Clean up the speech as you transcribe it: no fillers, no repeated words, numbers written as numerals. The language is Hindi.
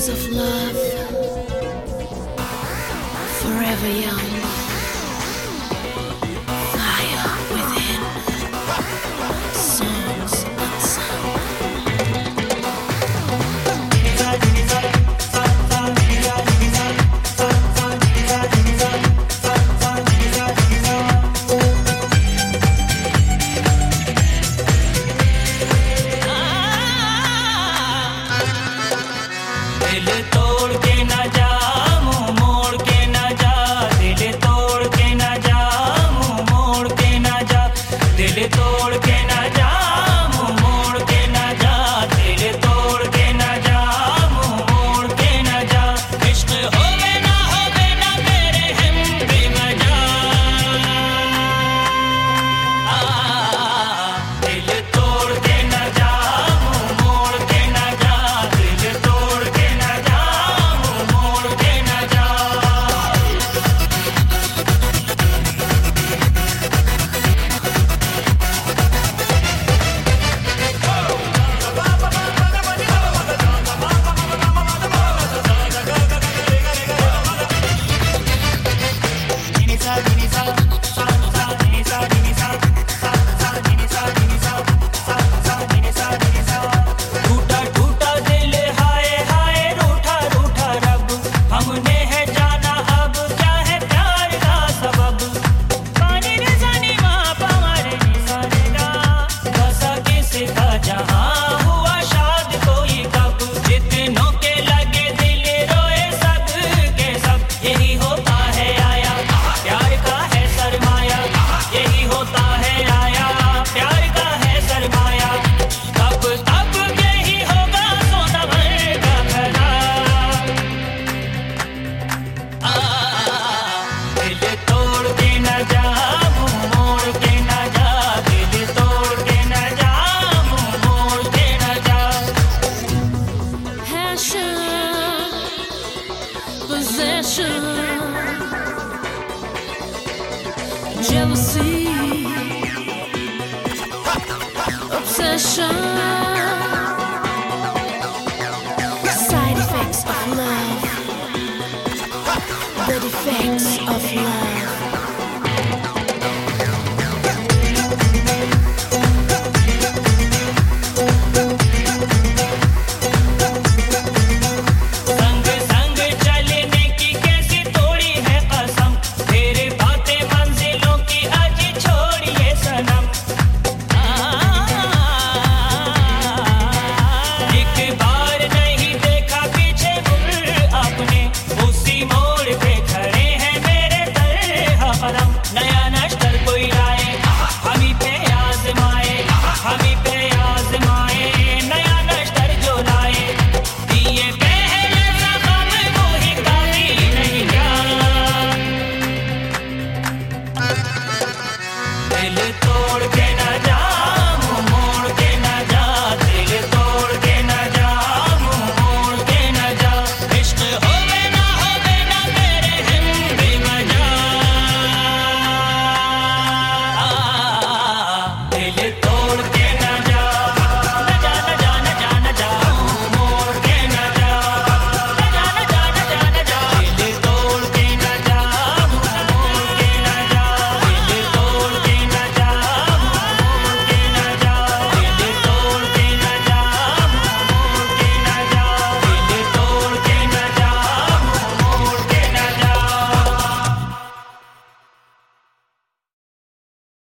of love, forever young, fire within, songs unsung. दिल तोड़ के ना जा, मुंह मोड़ के ना जा, दिल तोड़ के ना जा, मुंह मोड़ के ना जा, दिल तोड़ के ना जा, मुंह मोड़ के ना जा, दिल तोड़ के ना जा, मुंह मोड़ के ना जा। इश्क होवे ना मेरे हम बेवजह। दिल तोड़ के ना जा, मुंह मोड़ के ना जा, दिल तोड़ के ना जा, मुंह मोड़ के ना जा। टूटा टूटा दिल हाय हाय रूठा रूठा रब, हमने है जाना अब क्या है प्यार का सबब। पानी रे जानी माँ पवारे निसारे गा, बसा किसका जहाँ हुआ शाद कोई कब। जितनों के लगे दिल रोए सब के सब, यही होता है आया प्यार का है सरमाया, यही होता है आया प्यार का है सरमाया। तब तब यही होगा सोना भर का खरा। दिल तोड़ के ना जा, मुंह मोड़ के ना जा, दिल तोड़ के ना जा, मुंह मोड़ के ना जा। Passion, possession, jealousy, obsession.